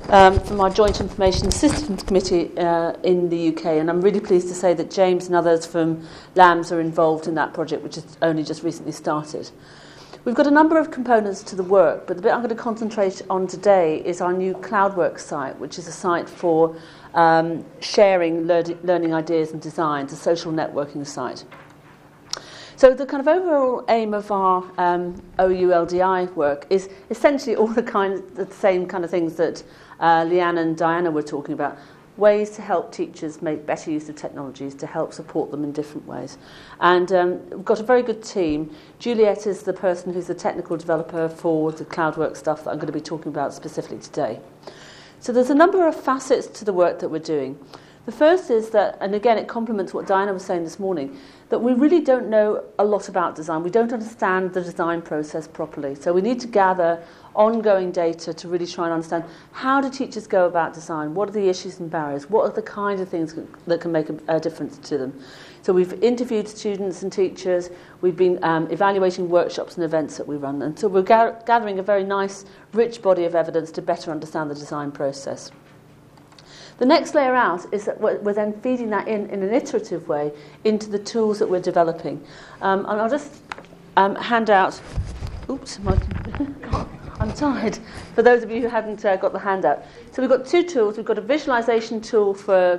from our Joint Information Systems Committee in the UK, and I'm really pleased to say that James and others from LAMS are involved in that project, which has only just recently started. We've got a number of components to the work, but the bit I'm going to concentrate on today is our new CloudWorks site, which is a site for sharing learning ideas and designs, a social networking site. So the kind of overall aim of our OULDI work is essentially all the same kind of things that Leanne and Diana were talking about, ways to help teachers make better use of technologies to help support them in different ways. And we've got a very good team. Juliet is the person who's the technical developer for the CloudWorks stuff that I'm going to be talking about specifically today. So there's a number of facets to the work that we're doing. The first is that, and again it complements what Diana was saying this morning, that we really don't know a lot about design. We don't understand the design process properly. So we need to gather ongoing data to really try and understand how do teachers go about design, what are the issues and barriers, what are the kind of things that can make a difference to them. So we've interviewed students and teachers, we've been evaluating workshops and events that we run, and so we're gathering a very nice, rich body of evidence to better understand the design process. The next layer out is that we're then feeding that in an iterative way into the tools that we're developing. And I'll just hand out... Oops, I'm tired. For those of you who hadn't got the handout. So we've got two tools. We've got a visualization tool for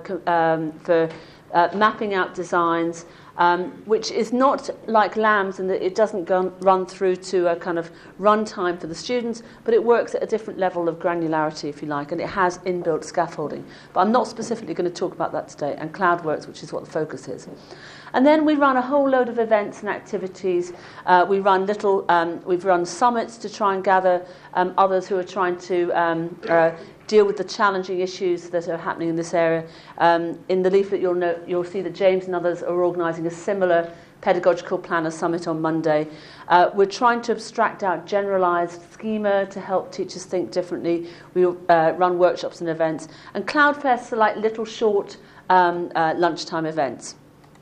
mapping out designs, which is not like LAMS in that it doesn't run through to a kind of runtime for the students, but it works at a different level of granularity, if you like, and it has inbuilt scaffolding. But I'm not specifically going to talk about that today, and CloudWorks, which is what the focus is. And then we run a whole load of events and activities. We've run summits to try and gather others who are trying to deal with the challenging issues that are happening in this area. In the leaflet, you'll see that James and others are organising a similar pedagogical planner summit on Monday. We're trying to abstract out generalised schema to help teachers think differently. We run workshops and events. And CloudFests are like little short lunchtime events.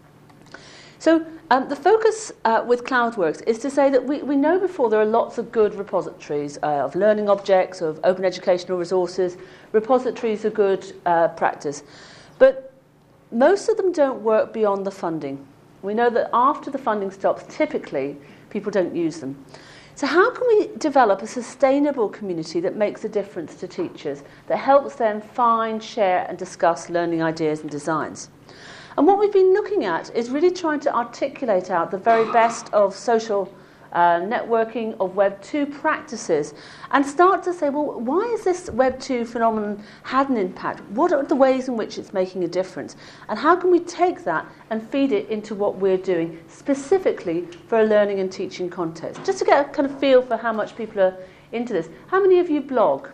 So the focus with CloudWorks is to say that we know before there are lots of good repositories of learning objects, of open educational resources. Repositories are good practice. But most of them don't work beyond the funding. We know that after the funding stops, typically, people don't use them. So how can we develop a sustainable community that makes a difference to teachers, that helps them find, share and discuss learning ideas and designs? And what we've been looking at is really trying to articulate out the very best of social networking, of Web 2 practices, and start to say, well, why is this Web 2 phenomenon had an impact? What are the ways in which it's making a difference? And how can we take that and feed it into what we're doing, specifically for a learning and teaching context? Just to get a kind of feel for how much people are into this. How many of you blog?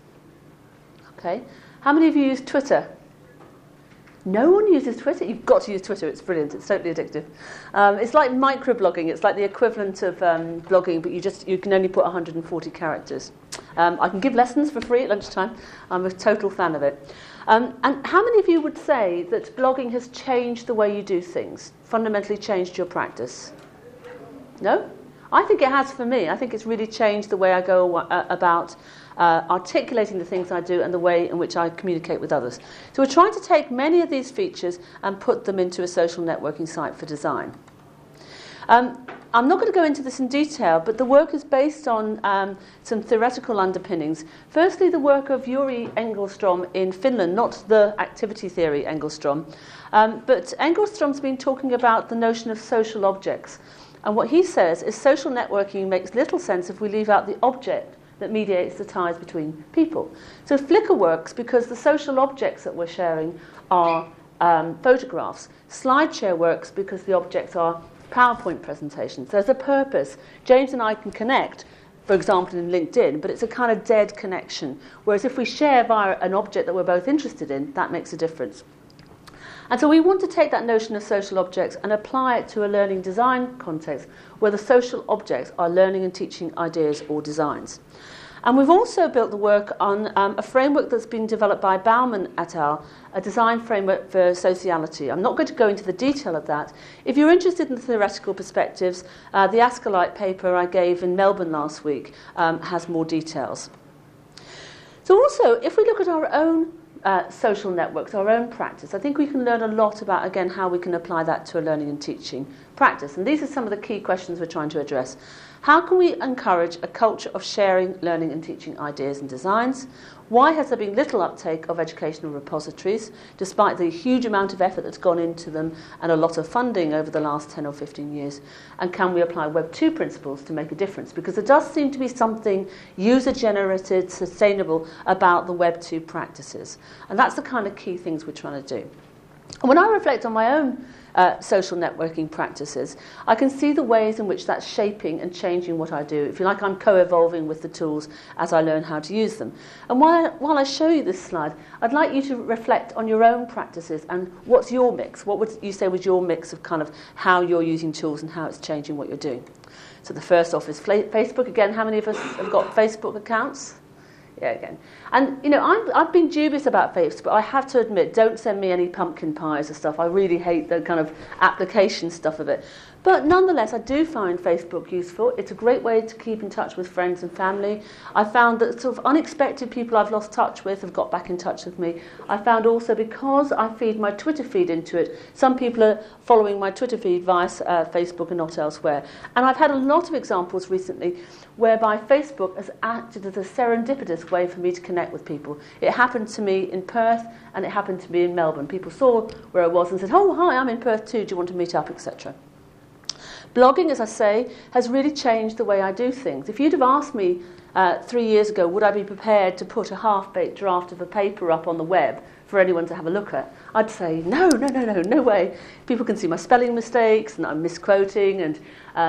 Okay. How many of you use Twitter? No one uses Twitter. You've got to use Twitter. It's brilliant. It's totally addictive. It's like microblogging. It's like the equivalent of blogging, but you can only put 140 characters. I can give lessons for free at lunchtime. I'm a total fan of it. And how many of you would say that blogging has changed the way you do things, fundamentally changed your practice? No? I think it has for me. I think it's really changed the way I go about articulating the things I do and the way in which I communicate with others. So we're trying to take many of these features and put them into a social networking site for design. I'm not going to go into this in detail, but the work is based on some theoretical underpinnings. Firstly, the work of Juri Engelstrom in Finland, not the activity theory Engelstrom, but Engelstrom's been talking about the notion of social objects. And what he says is social networking makes little sense if we leave out the object that mediates the ties between people. So Flickr works because the social objects that we're sharing are photographs. SlideShare works because the objects are PowerPoint presentations. There's a purpose. James and I can connect, for example, in LinkedIn, but it's a kind of dead connection. Whereas if we share via an object that we're both interested in, that makes a difference. And so we want to take that notion of social objects and apply it to a learning design context where the social objects are learning and teaching ideas or designs. And we've also built the work on a framework that's been developed by Bauman et al., a design framework for sociality. I'm not going to go into the detail of that. If you're interested in the theoretical perspectives, the Ascolite paper I gave in Melbourne last week has more details. So also, if we look at our own social networks, our own practice, I think we can learn a lot about, again, how we can apply that to a learning and teaching practice. And these are some of the key questions we're trying to address. How can we encourage a culture of sharing, learning and teaching ideas and designs? Why has there been little uptake of educational repositories, despite the huge amount of effort that's gone into them and a lot of funding over the last 10 or 15 years? And can we apply Web 2 principles to make a difference? Because there does seem to be something user-generated, sustainable about the Web 2 practices. And that's the kind of key things we're trying to do. And when I reflect on my own social networking practices, I can see the ways in which that's shaping and changing what I do. If you like, I'm co-evolving with the tools as I learn how to use them. And while I show you this slide, I'd like you to reflect on your own practices and what's your mix? What would you say was your mix of kind of how you're using tools and how it's changing what you're doing? So the first off is Facebook. Again, how many of us have got Facebook accounts? Yeah, again. And, you know, I've been dubious about Facebook. I have to admit, don't send me any pumpkin pies or stuff. I really hate the kind of application stuff of it. But nonetheless, I do find Facebook useful. It's a great way to keep in touch with friends and family. I found that sort of unexpected people I've lost touch with have got back in touch with me. I found also, because I feed my Twitter feed into it, some people are following my Twitter feed via Facebook and not elsewhere. And I've had a lot of examples recently whereby Facebook has acted as a serendipitous way for me to connect with people. It happened to me in Perth and it happened to me in Melbourne. People saw where I was and said, oh, hi, I'm in Perth too, do you want to meet up, etc. Blogging, as I say, has really changed the way I do things. If you'd have asked me 3 years ago, would I be prepared to put a half-baked draft of a paper up on the web for anyone to have a look at, I'd say, no way. People can see my spelling mistakes and I'm misquoting and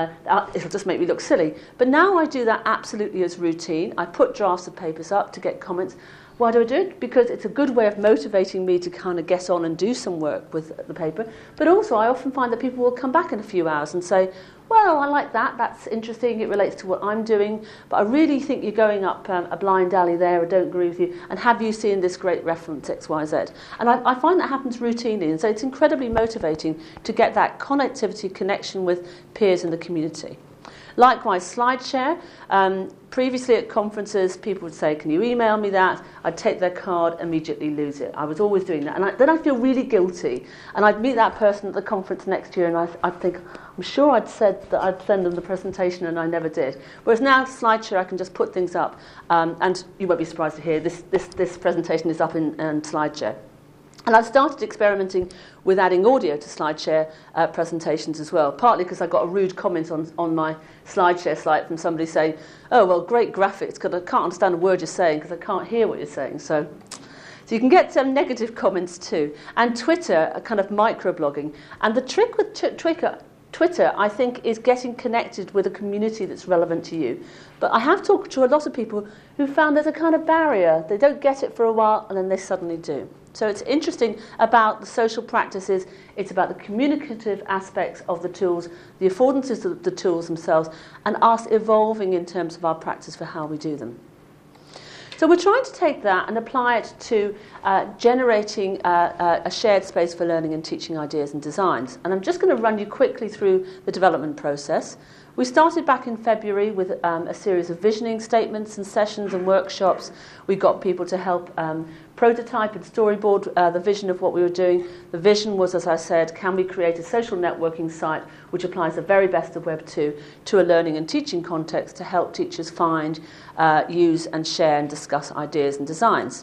it'll just make me look silly. But now I do that absolutely as routine. I put drafts of papers up to get comments. Why do I do it? Because it's a good way of motivating me to kind of get on and do some work with the paper. But also I often find that people will come back in a few hours and say, well, I like that, that's interesting, it relates to what I'm doing, but I really think you're going up a blind alley there, I don't agree with you, and have you seen this great reference XYZ? And I find that happens routinely, and so it's incredibly motivating to get that connectivity, connection with peers in the community. Likewise, SlideShare. Previously at conferences, people would say, can you email me that? I'd take their card, immediately lose it. I was always doing that. And then I'd feel really guilty. And I'd meet that person at the conference next year and I'd think, I'm sure I'd said that I'd send them the presentation and I never did. Whereas now, SlideShare, I can just put things up. And you won't be surprised to hear this presentation is up in SlideShare. And I've started experimenting with adding audio to SlideShare presentations as well, partly because I got a rude comment on my SlideShare site from somebody saying, oh, well, great graphics, because I can't understand a word you're saying because I can't hear what you're saying. So you can get some negative comments too. And Twitter, a kind of microblogging. And the trick with Twitter, I think, is getting connected with a community that's relevant to you. But I have talked to a lot of people who found there's a kind of barrier. They don't get it for a while and then they suddenly do. So it's interesting about the social practices. It's about the communicative aspects of the tools, the affordances of the tools themselves, and us evolving in terms of our practice for how we do them. So we're trying to take that and apply it to generating a shared space for learning and teaching ideas and designs. And I'm just going to run you quickly through the development process. We started back in February with a series of visioning statements and sessions and workshops. We got people to help prototype and storyboard the vision of what we were doing. The vision was, as I said, can we create a social networking site which applies the very best of Web 2 to a learning and teaching context to help teachers find, use and share and discuss ideas and designs.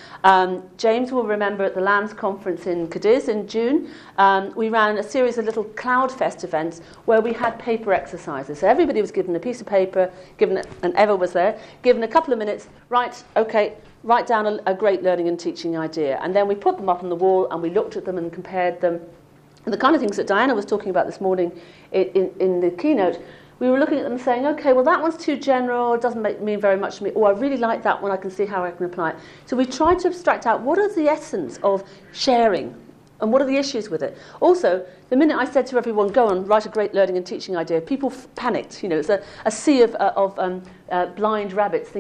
James will remember at the LAMS conference in Cadiz in June, we ran a series of little CloudFest events where we had paper exercises. So everybody was given a piece of paper, and Eva was there, given a couple of minutes, write down a great learning and teaching idea. And then we put them up on the wall and we looked at them and compared them. And the kind of things that Diana was talking about this morning in the keynote, we were looking at them and saying, okay, well, that one's too general, it doesn't mean very much to me, or I really like that one, I can see how I can apply it. So we tried to abstract out what are the essence of sharing and what are the issues with it. Also, the minute I said to everyone, go and write a great learning and teaching idea, people panicked. You know, it's a sea of blind rabbits thinking,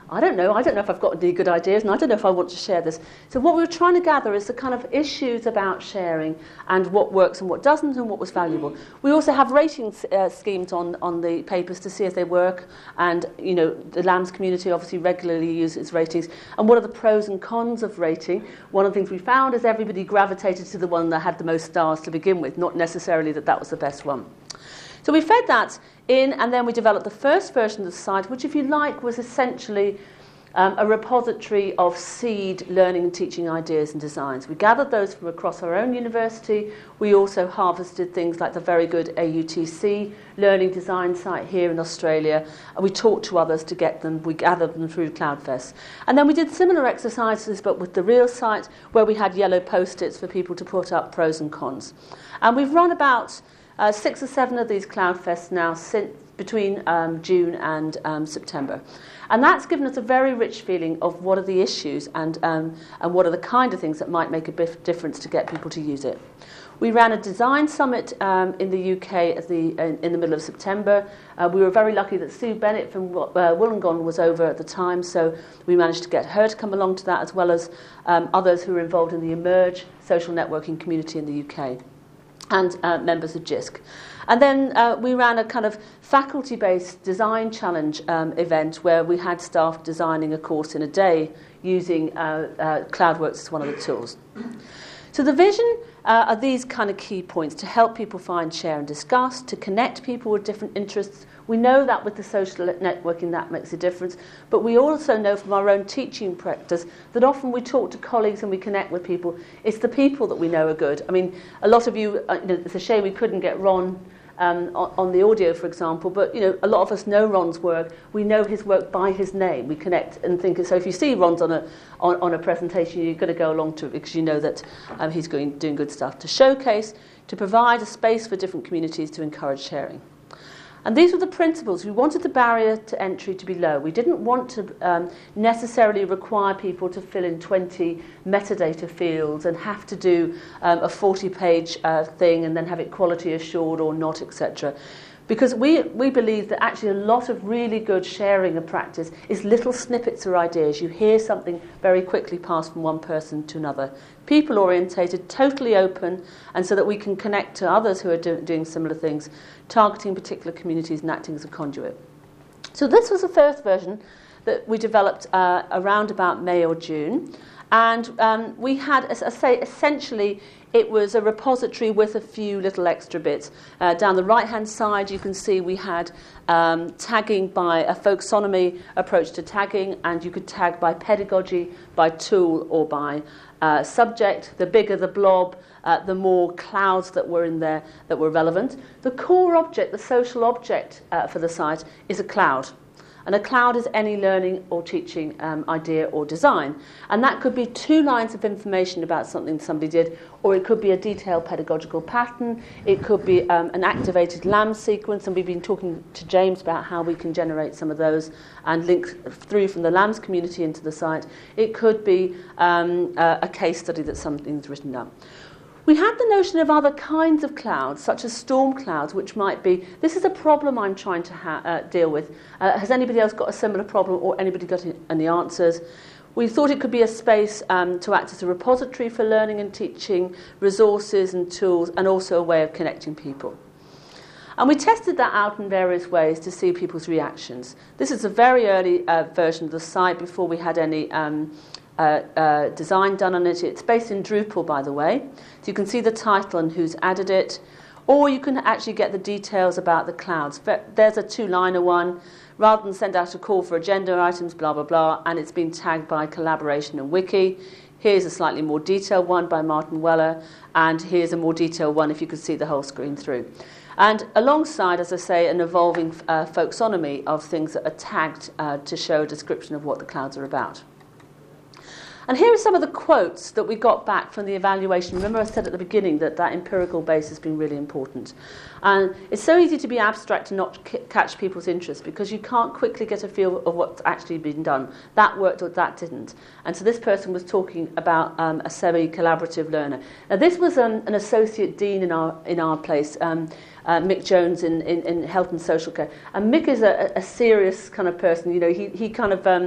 I don't know if I've got any good ideas, and I don't know if I want to share this. So what we were trying to gather is the kind of issues about sharing and what works and what doesn't and what was valuable. We also have rating schemes on the papers to see if they work, and the LAMS community obviously regularly uses ratings. And what are the pros and cons of rating? One of the things we found is everybody gravitated to the one that had the most stars to begin with, not necessarily that was the best one. So we fed that in, and then we developed the first version of the site, which, if you like, was essentially a repository of seed learning and teaching ideas and designs. We gathered those from across our own university. We also harvested things like the very good AUTC learning design site here in Australia. And we talked to others to get them. We gathered them through CloudFest. And then we did similar exercises, but with the real site, where we had yellow post-its for people to put up pros and cons. And we've run about 6 or 7 of these CloudFests now since between June and September. And that's given us a very rich feeling of what are the issues and what are the kind of things that might make a difference to get people to use it. We ran a design summit in the UK in the middle of September. We were very lucky that Sue Bennett from Wollongong was over at the time, so we managed to get her to come along to that, as well as others who were involved in the Emerge social networking community in the UK. And members of JISC. And then we ran a kind of faculty-based design challenge event where we had staff designing a course in a day using CloudWorks as one of the tools. So the vision are these kind of key points: to help people find, share and discuss, to connect people with different interests. We know that with the social networking that makes a difference, but we also know from our own teaching practice that often we talk to colleagues and we connect with people. It's the people that we know are good. I mean, a lot of you, it's a shame we couldn't get Ron on the audio, for example, but a lot of us know Ron's work. We know his work by his name. We connect and think. So if you see Ron's on a presentation, you're going to go along to it because you know that he's doing good stuff to showcase, to provide a space for different communities to encourage sharing. And these were the principles. We wanted the barrier to entry to be low. We didn't want to necessarily require people to fill in 20 metadata fields and have to do a 40-page thing and then have it quality assured or not, etc. Because we believe that actually a lot of really good sharing of practice is little snippets or ideas. You hear something very quickly pass from one person to another. People-orientated, totally open, and so that we can connect to others who are doing similar things, targeting particular communities and acting as a conduit. So this was the first version that we developed around about May or June. And we had, as I say, essentially it was a repository with a few little extra bits. Down the right-hand side, you can see we had tagging by a folksonomy approach to tagging, and you could tag by pedagogy, by tool, or by subject. The bigger the blob, the more clouds that were in there that were relevant. The core object, the social object for the site, is a cloud. And a cloud is any learning or teaching idea or design. And that could be 2 lines of information about something somebody did, or it could be a detailed pedagogical pattern. It could be an activated LAMS sequence, and we've been talking to James about how we can generate some of those and link through from the LAMS community into the site. It could be a case study that something's written down. We had the notion of other kinds of clouds, such as storm clouds, which might be, this is a problem I'm trying to deal with. Has anybody else got a similar problem, or anybody got any answers? We thought it could be a space to act as a repository for learning and teaching, resources and tools, and also a way of connecting people. And we tested that out in various ways to see people's reactions. This is a very early version of the site before we had any design done on it. It's based in Drupal, by the way. So you can see the title and who's added it. Or you can actually get the details about the clouds. There's a 2-liner one. Rather than send out a call for agenda items, blah, blah, blah, and it's been tagged by collaboration and wiki. Here's a slightly more detailed one by Martin Weller. And here's a more detailed one if you could see the whole screen through. And alongside, as I say, an evolving folksonomy of things that are tagged to show a description of what the clouds are about. And here are some of the quotes that we got back from the evaluation. Remember I said at the beginning that empirical base has been really important. And it's so easy to be abstract and not catch people's interest because you can't quickly get a feel of what's actually been done. That worked or that didn't. And so this person was talking about a semi-collaborative learner. Now this was an associate dean in our place, Mick Jones in health and social care. And Mick is a serious kind of person. You know, he kind of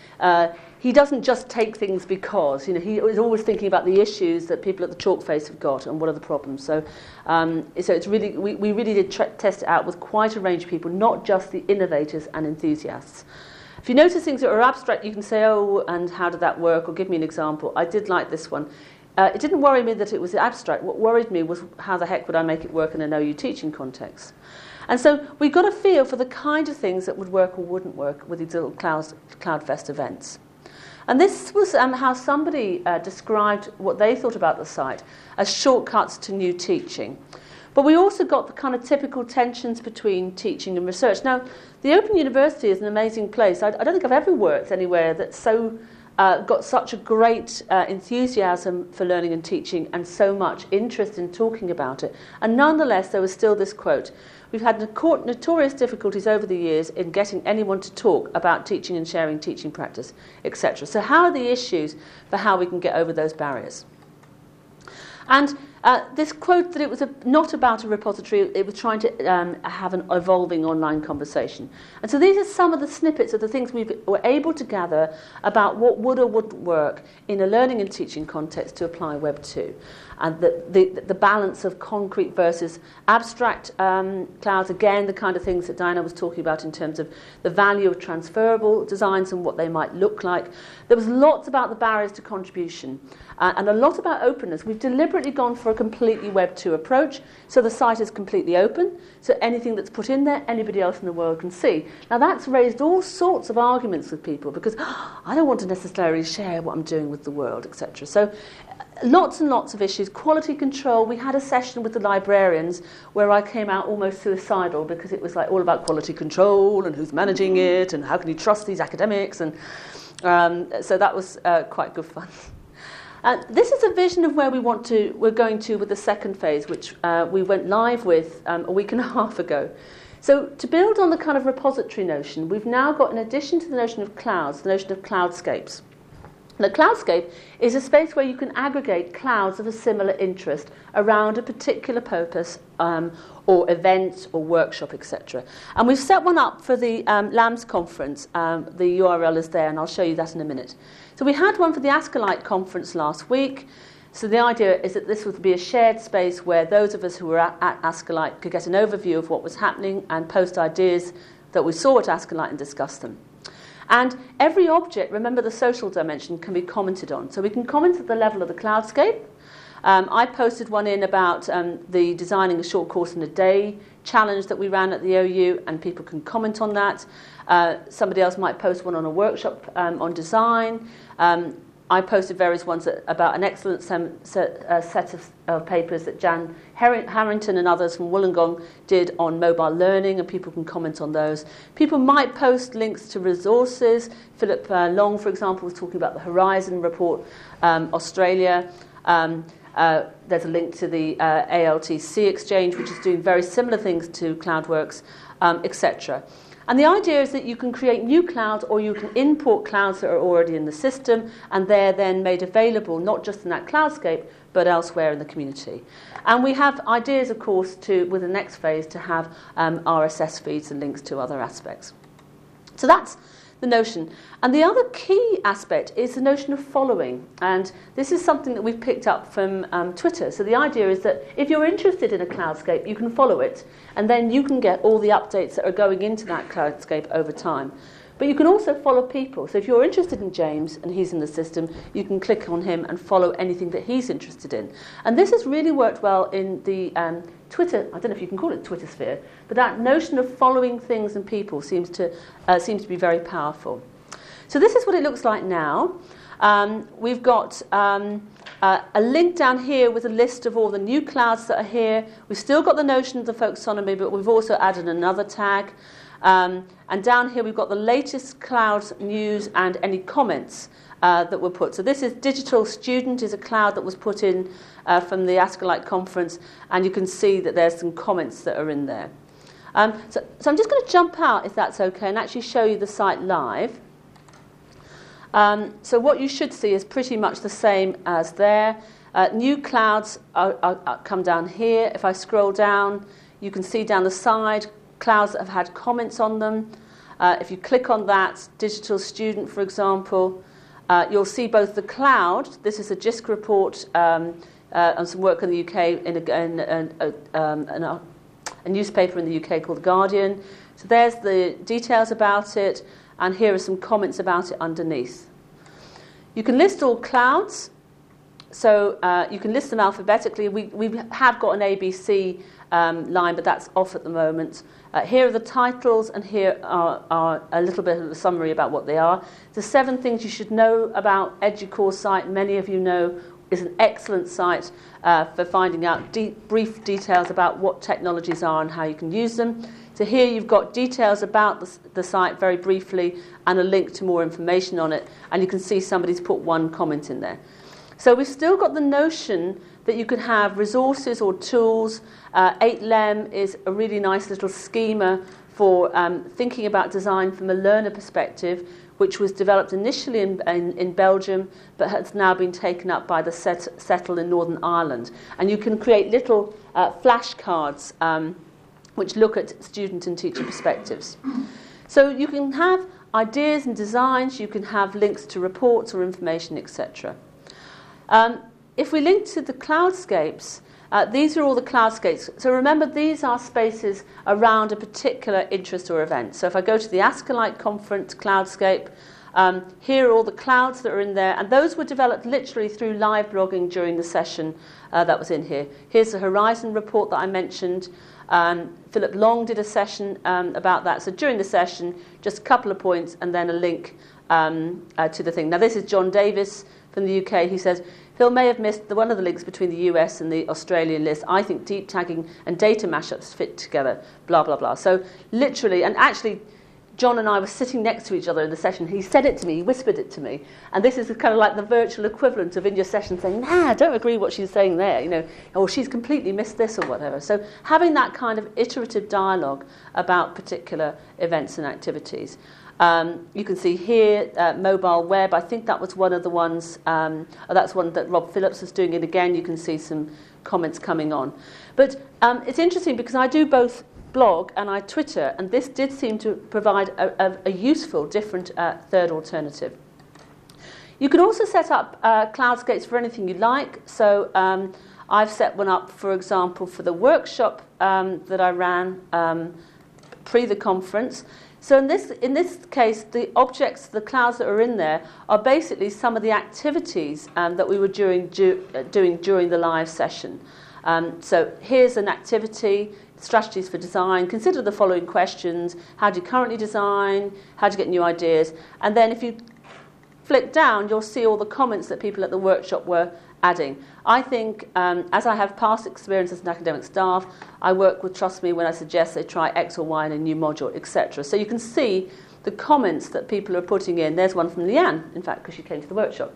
He doesn't just take things because, he is always thinking about the issues that people at the chalk face have got and what are the problems. So it's really, we really did test it out with quite a range of people, not just the innovators and enthusiasts. If you notice things that are abstract, you can say, oh, and how did that work? Or give me an example. I did like this one. It didn't worry me that it was abstract. What worried me was how the heck would I make it work in an OU teaching context? And so we got a feel for the kind of things that would work or wouldn't work with these little CloudFest events. And this was how somebody described what they thought about the site as shortcuts to new teaching. But we also got the kind of typical tensions between teaching and research. Now, the Open University is an amazing place. I don't think I've ever worked anywhere that's so got such a great enthusiasm for learning and teaching and so much interest in talking about it. And nonetheless, there was still this quote: "We've had notorious difficulties over the years in getting anyone to talk about teaching and sharing teaching practice, etc." So how are the issues for how we can get over those barriers? And this quote that it was not about a repository, it was trying to have an evolving online conversation. And so these are some of the snippets of the things we were able to gather about what would or wouldn't work in a learning and teaching context to apply Web 2. And the balance of concrete versus abstract clouds, again, the kind of things that Diana was talking about in terms of the value of transferable designs and what they might look like. There was lots about the barriers to contribution and a lot about openness. We've deliberately gone for a completely Web 2 approach, so the site is completely open, so anything that's put in there, anybody else in the world can see. Now that's raised all sorts of arguments with people because I don't want to necessarily share what I'm doing with the world, etc. So lots and lots of issues. Quality control. We had a session with the librarians where I came out almost suicidal because it was like all about quality control and who's managing it and how can you trust these academics, and so that was quite good fun. This is a vision of where we're going to with the second phase, which we went live with a week and a half ago. So to build on the kind of repository notion, we've now got, in addition to the notion of clouds, the notion of cloudscapes. The cloudscape is a space where you can aggregate clouds of a similar interest around a particular purpose or event or workshop, etc. And we've set one up for the LAMS conference. The URL is there, and I'll show you that in a minute. So we had one for the Ascolite conference last week. So the idea is that this would be a shared space where those of us who were at Ascolite could get an overview of what was happening and post ideas that we saw at Ascolite and discuss them. And every object, remember the social dimension, can be commented on. So we can comment at the level of the cloudscape. I posted one in about the Designing a Short Course in a Day challenge that we ran at the OU, and people can comment on that. Somebody else might post one on a workshop on design. I posted various ones about an excellent set of papers that Jan Harrington and others from Wollongong did on mobile learning, and people can comment on those. People might post links to resources. Philip Long, for example, was talking about the Horizon Report Australia. There's a link to the ALTC Exchange, which is doing very similar things to CloudWorks, etc. And the idea is that you can create new clouds, or you can import clouds that are already in the system, and they're then made available not just in that cloudscape, but elsewhere in the community. And we have ideas, of course, with the next phase, to have RSS feeds and links to other aspects. So that's the notion. And the other key aspect is the notion of following. And this is something that we've picked up from Twitter. So the idea is that if you're interested in a cloudscape, you can follow it, and then you can get all the updates that are going into that cloudscape over time. But you can also follow people. So if you're interested in James and he's in the system, you can click on him and follow anything that he's interested in. And this has really worked well in the Twitter, I don't know if you can call it Twitter sphere, but that notion of following things and people seems to be very powerful. So this is what it looks like now. We've got a link down here with a list of all the new clouds that are here. We've still got the notion of the folksonomy, but we've also added another tag. And down here we've got the latest clouds news and any comments that were put. So this is Digital Student, is a cloud that was put in from the Ascolite conference, and you can see that there's some comments that are in there. So I'm just going to jump out, if that's okay, and actually show you the site live. So what you should see is pretty much the same as there. New clouds come down here. If I scroll down, you can see down the side clouds that have had comments on them. If you click on that, Digital Student, for example, you'll see both the cloud. This is a JISC report on some work in the UK in a newspaper in the UK called The Guardian. So there's the details about it, and here are some comments about it underneath. You can list all clouds, so you can list them alphabetically. We have got an ABC line, but that's off at the moment. Here are the titles, and here are a little bit of a summary about what they are. The 7 things you should know about EDUCAUSE site, many of you know, is an excellent site for finding out brief details about what technologies are and how you can use them. So here you've got details about the site very briefly and a link to more information on it, and you can see somebody's put one comment in there. So we've still got the notion that you could have resources or tools. 8LEM is a really nice little schema for thinking about design from a learner perspective, which was developed initially in Belgium, but has now been taken up by the Settle in Northern Ireland. And you can create little flashcards which look at student and teacher perspectives. So you can have ideas and designs, you can have links to reports or information, etc. If we link to the cloudscapes, these are all the cloudscapes. So remember, these are spaces around a particular interest or event. So if I go to the Ascolite Conference cloudscape, here are all the clouds that are in there, and those were developed literally through live blogging during the session that was in here. Here's the Horizon report that I mentioned. Philip Long did a session about that. So during the session, just a couple of points and then a link to the thing. Now this is John Davis from the UK. He says, Phil may have missed one of the links between the US and the Australian list. I think deep tagging and data mashups fit together, blah, blah, blah. So literally, and actually, John and I were sitting next to each other in the session. He said it to me, he whispered it to me. And this is kind of like the virtual equivalent of in your session saying, nah, I don't agree what she's saying there, you know, or she's completely missed this or whatever. So having that kind of iterative dialogue about particular events and activities. You can see here, mobile web. I think that was one of the ones, that's one that Rob Phillips was doing. And again, you can see some comments coming on. But it's interesting because I do both blog and I Twitter, and this did seem to provide a useful, different third alternative. You can also set up cloudscapes for anything you like. So I've set one up, for example, for the workshop that I ran pre the conference. So in this case, the objects, the clouds that are in there, are basically some of the activities that we were doing during the live session. So here's an activity, strategies for design. Consider the following questions. How do you currently design? How do you get new ideas? And then if you flick down, you'll see all the comments that people at the workshop were adding. I think, as I have past experience as an academic staff, I work with Trust Me when I suggest they try X or Y in a new module, etc. So you can see the comments that people are putting in. There's one from Leanne, in fact, because she came to the workshop.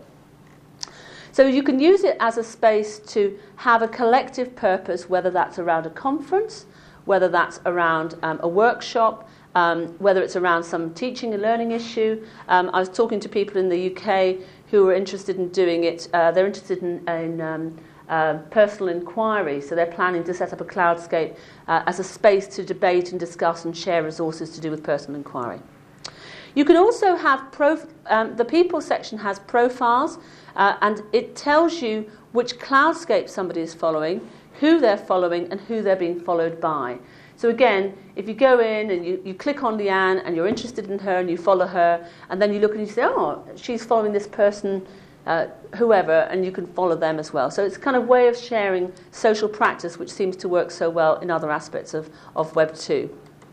So you can use it as a space to have a collective purpose, whether that's around a conference, whether that's around a workshop, whether it's around some teaching and learning issue. I was talking to people in the UK who are interested in doing it. They're interested in personal inquiry, so they're planning to set up a cloudscape as a space to debate and discuss and share resources to do with personal inquiry. You can also have the people section has profiles, and it tells you which cloudscape somebody is following, who they're following, and who they're being followed by. So again, if you go in and you click on Leanne and you're interested in her and you follow her, and then you look and you say, oh, she's following this person, whoever, and you can follow them as well. So it's a kind of way of sharing social practice, which seems to work so well in other aspects of Web 2.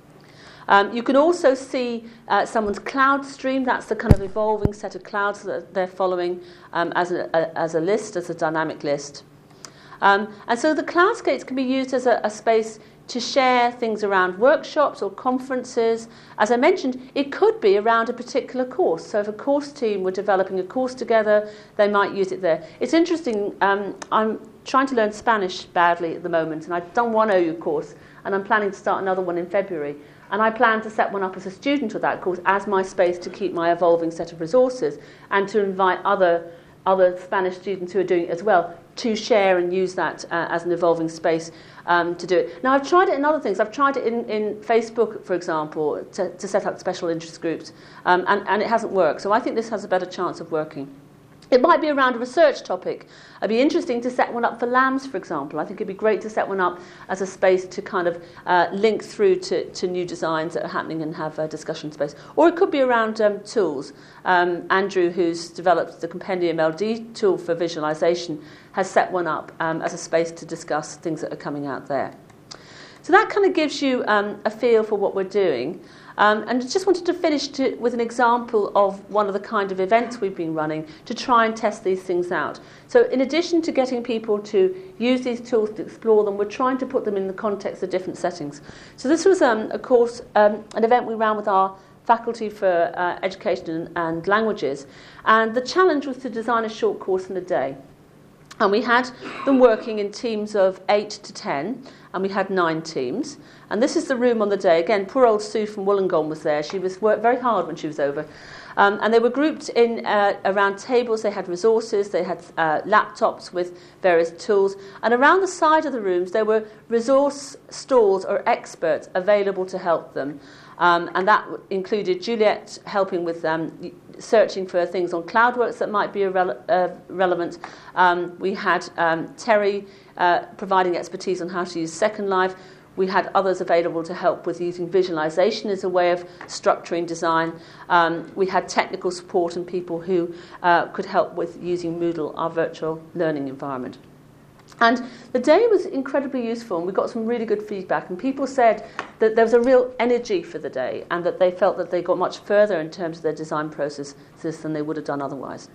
You can also see someone's cloud stream. That's the kind of evolving set of clouds that they're following as a list, as a dynamic list. And so the cloudscapes can be used as a space to share things around workshops or conferences. As I mentioned, it could be around a particular course. So if a course team were developing a course together, they might use it there. It's interesting, I'm trying to learn Spanish badly at the moment, and I've done one OU course, and I'm planning to start another one in February. And I plan to set one up as a student of that course as my space to keep my evolving set of resources and to invite other other Spanish students who are doing it as well, to share and use that as an evolving space to do it. Now, I've tried it in other things. I've tried it in Facebook, for example, to set up special interest groups, and it hasn't worked. So I think this has a better chance of working. It might be around a research topic. It'd be interesting to set one up for LAMS, for example. I think it'd be great to set one up as a space to kind of link through to new designs that are happening and have a discussion space. Or it could be around tools. Andrew, who's developed the Compendium LD tool for visualization, has set one up as a space to discuss things that are coming out there. So that kind of gives you a feel for what we're doing. And I just wanted to finish with an example of one of the kind of events we've been running to try and test these things out. So in addition to getting people to use these tools to explore them, we're trying to put them in the context of different settings. So this was a course, an event we ran with our Faculty for Education and Languages. And the challenge was to design a short course in a day. And we had them working in teams of 8 to 10, and we had 9 teams. And this is the room on the day. Again, poor old Sue from Wollongong was there. She worked very hard when she was over. And they were grouped in around tables. They had resources. They had laptops with various tools. And around the side of the rooms, there were resource stalls or experts available to help them. And that included Juliet helping with searching for things on CloudWorks that might be relevant. We had Terry providing expertise on how to use Second Life. We had others available to help with using visualization as a way of structuring design. We had technical support and people who could help with using Moodle, our virtual learning environment. And the day was incredibly useful, and we got some really good feedback. And people said that there was a real energy for the day, and that they felt that they got much further in terms of their design processes than they would have done otherwise.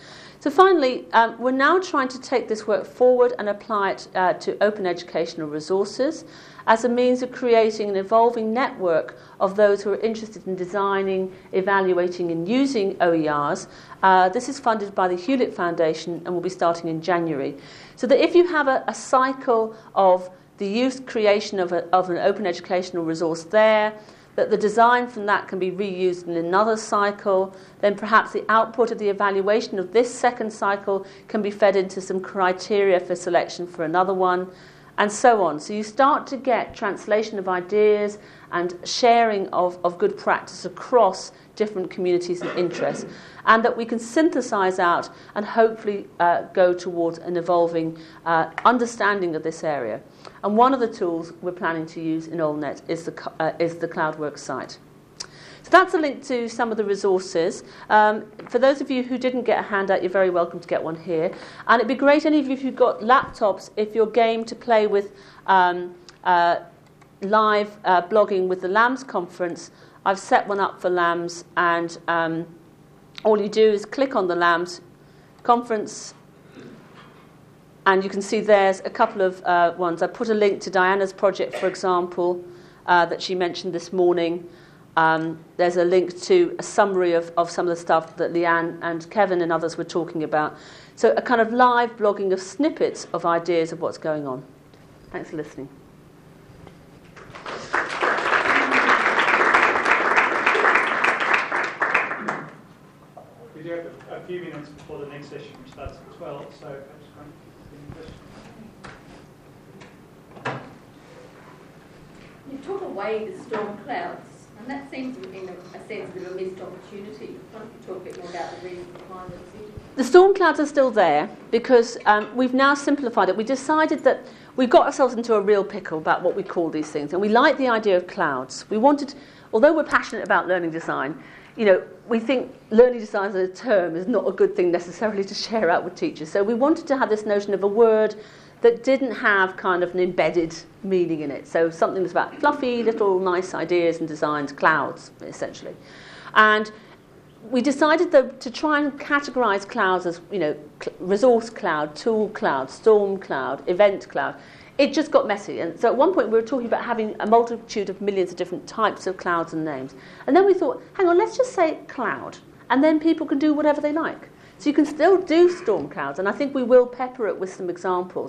So finally, we're now trying to take this work forward and apply it to open educational resources as a means of creating an evolving network of those who are interested in designing, evaluating and using OERs. This is funded by the Hewlett Foundation and will be starting in January. So that if you have a cycle of the use creation of an open educational resource there, that the design from that can be reused in another cycle, then perhaps the output of the evaluation of this second cycle can be fed into some criteria for selection for another one, and so on. So you start to get translation of ideas and sharing of good practice across different communities and interests, and that we can synthesize out and hopefully go towards an evolving understanding of this area. And one of the tools we're planning to use in AllNet is the CloudWorks site. So that's a link to some of the resources. For those of you who didn't get a handout, you're very welcome to get one here. And it'd be great, any of you who've got laptops, if you're game to play with live blogging with the LAMS conference. I've set one up for LAMS, and all you do is click on the LAMS conference, and you can see there's a couple of ones. I put a link to Diana's project, for example, that she mentioned this morning. There's a link to a summary of some of the stuff that Leanne and Kevin and others were talking about. So a kind of live blogging of snippets of ideas of what's going on. Thanks for listening. We do have a few minutes before the next session, which starts at 12, so I just want to questions. You took away the storm clouds, and that seems, in a sense, a bit of a missed opportunity. Why don't you talk a bit more about the reasons behind it? The storm clouds are still there because we've now simplified it. We decided that we got ourselves into a real pickle about what we call these things, and we like the idea of clouds. We wanted, although we're passionate about learning design, we think learning design as a term is not a good thing necessarily to share out with teachers. So we wanted to have this notion of a word that didn't have kind of an embedded meaning in it. So something that's about fluffy, little nice ideas and designs, clouds, essentially. And we decided to try and categorize clouds as, resource cloud, tool cloud, storm cloud, event cloud. It just got messy. And so at one point we were talking about having a multitude of millions of different types of clouds and names. And then we thought, hang on, let's just say cloud. And then people can do whatever they like. So you can still do storm clouds. And I think we will pepper it with some examples.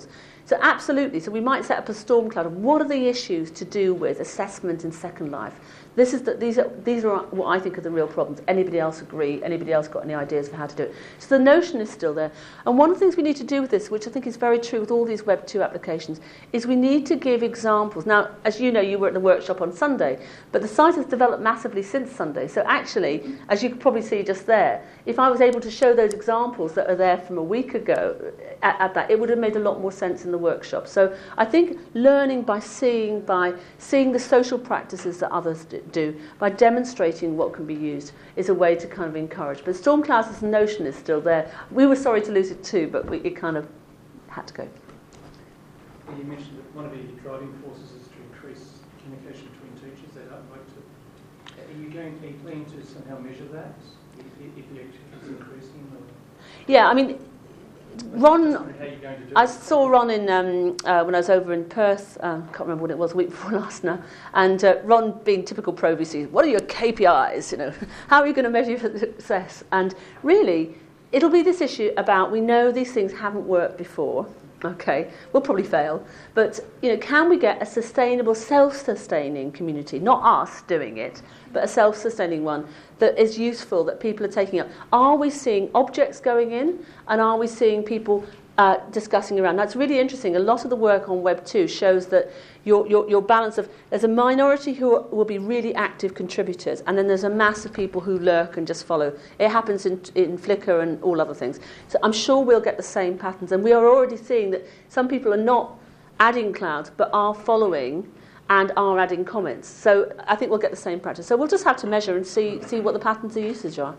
So absolutely. So we might set up a storm cloud of what are the issues to do with assessment in Second Life. These are what I think are the real problems. Anybody else agree? Anybody else got any ideas for how to do it? So the notion is still there. And one of the things we need to do with this, which I think is very true with all these Web 2 applications, is we need to give examples. Now, as you know, you were at the workshop on Sunday, but the site has developed massively since Sunday. So actually, as you could probably see just there, if I was able to show those examples that are there from a week ago at that, it would have made a lot more sense in the workshop. So I think learning by seeing the social practices that others do, by demonstrating what can be used, is a way to kind of encourage. But storm clouds as a notion is still there. We were sorry to lose it too, but it kind of had to go. You mentioned that one of the driving forces is to increase communication between teachers. They don't like to. Are you planning to somehow measure that? If the activity is increasing? Or? Yeah, I mean, Ron, how you're going to do I saw Ron in when I was over in Perth. Can't remember what it was, a week before last now. And Ron, being typical pro VC, what are your KPIs? You know, how are you going to measure your success? And really, it'll be this issue about we know these things haven't worked before. Okay, we'll probably fail, but can we get a sustainable, self-sustaining community? Not us doing it, but a self-sustaining one that is useful, that people are taking up. Are we seeing objects going in, and are we seeing people discussing around? Now, it's really interesting. A lot of the work on Web 2 shows that your balance of there's a minority who will be really active contributors, and then there's a mass of people who lurk and just follow. It happens in Flickr and all other things. So I'm sure we'll get the same patterns, and we are already seeing that some people are not adding clouds but are following and are adding comments. So I think we'll get the same practice. So we'll just have to measure and see what the patterns of usage are.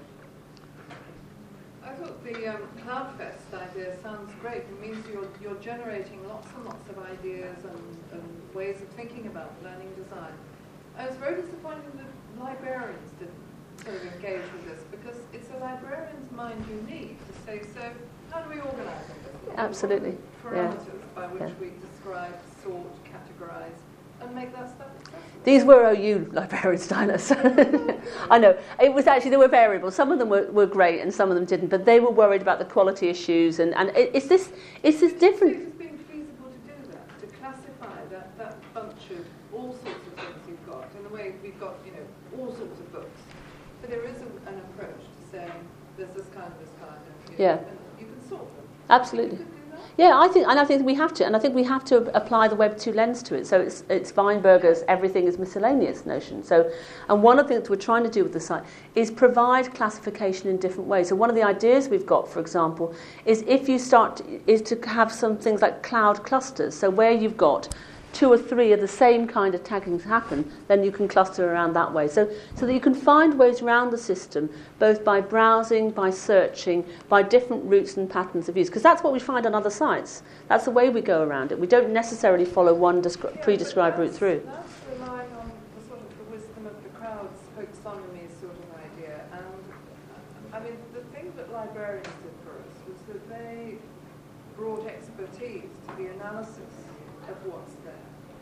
I thought the CloudFest idea sounds great. It means you're generating lots and lots of ideas and ways of thinking about learning design. I was very disappointed that librarians didn't sort of engage with this, because it's a librarian's mind you need to say, so how do we organise it? Absolutely. Parameters by which we describe, sort, categorise, and make that stuff accessible. These were OU librarians, Dinah. I know. It was actually, they were variable. Some of them were great and some of them didn't, but they were worried about the quality issues. And is this different? It's been feasible to do that, to classify that bunch of all sorts of things you've got, in the way we've got, all sorts of books. But there is an approach to saying, there's this kind, and you can sort them. Absolutely. Yeah, I think we have to, and I think we have to apply the Web 2 lens to it. So it's Weinberger's everything is miscellaneous notion. So, and one of the things we're trying to do with the site is provide classification in different ways. So one of the ideas we've got, for example, is if you to have some things like cloud clusters. So where you've got 2 or 3 of the same kind of tagging happen, then you can cluster around that way. So that you can find ways around the system, both by browsing, by searching, by different routes and patterns of use. Because that's what we find on other sites. That's the way we go around it. We don't necessarily follow one pre-described route through. That's relying on the sort of the wisdom of the crowd's taxonomy sort of idea. And I mean, the thing that librarians did for us was that they brought expertise to the analysis of what's there.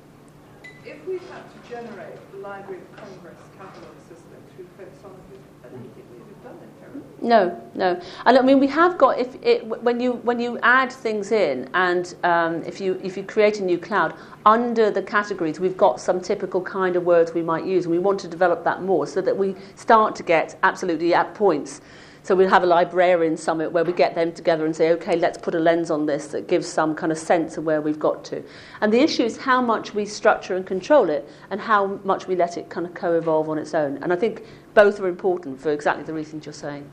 If we had to generate the Library of Congress catalogue system through taxonomy, I don't think we'd have done it terribly. No. And I mean, we have got, when you add things in, and if you create a new cloud, under the categories, we've got some typical kind of words we might use, and we want to develop that more so that we start to get absolutely at points. So we'll have a librarian summit where we get them together and say, okay, let's put a lens on this that gives some kind of sense of where we've got to. And the issue is how much we structure and control it and how much we let it kind of co-evolve on its own. And I think both are important for exactly the reasons you're saying.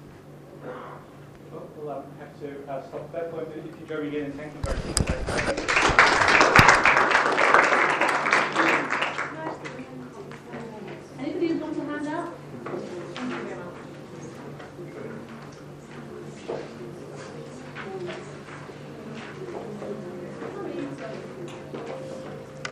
We'll have to stop at that point. If you join me again, and thank you very much.